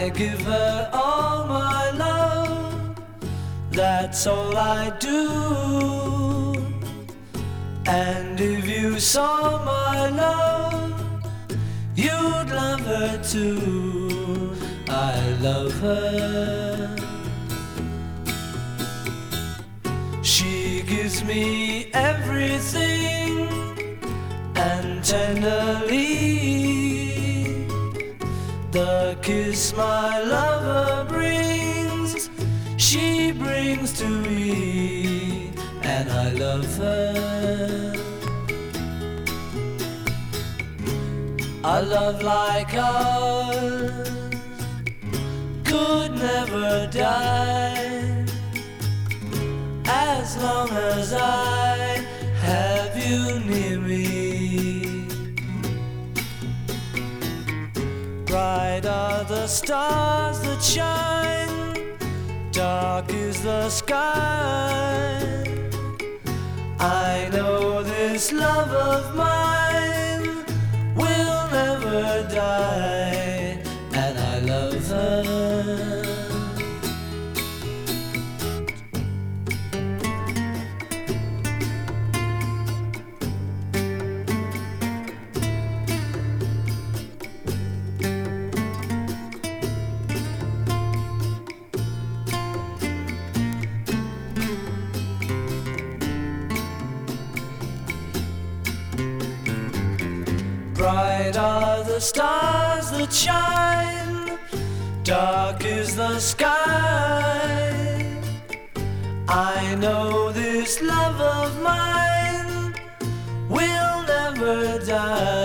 I give her all my love, that's all I do. And if you saw my love, you'd love her too. I love her. She gives me everything, and tenderly the kiss my lover brings, she brings to me, and I love her. A love like ours could never die, as long as I have you near me. Bright are the stars that shine, dark is the sky. I know this love of mine will never die, and I love her. Bright are the stars that shine, dark is the sky. I know this love of mine will never die.